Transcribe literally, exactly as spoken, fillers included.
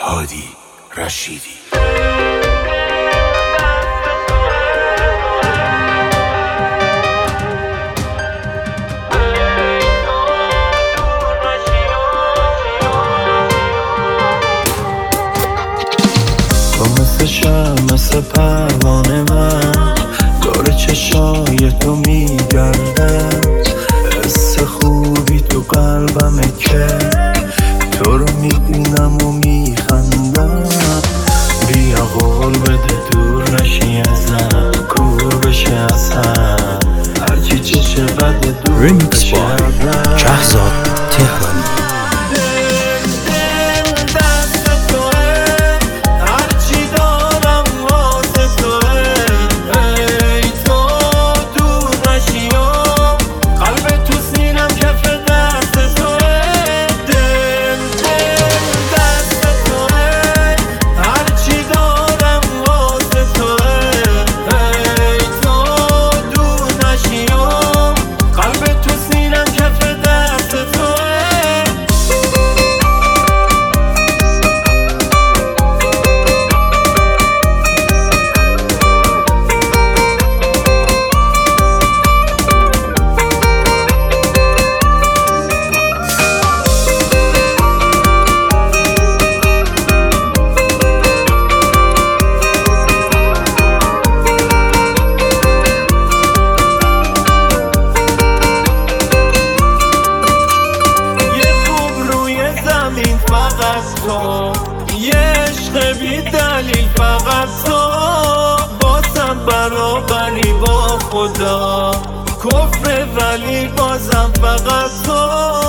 هادی رشیدی. تو مثل شم مثل پروانه من دور چشای تو میگردم، حس خوبی تو قلبمه که تو رو میبینم و میخندم. بیا قول بده دور نشی ازم، کور بشه اصلا هرچی چشه بده دور بشه ازم. شهزاد تهرانی. فقط تو یه عشق بی دلیل، فقط تو بازم برابری با خدا، کفر ولی بازم فقط تو.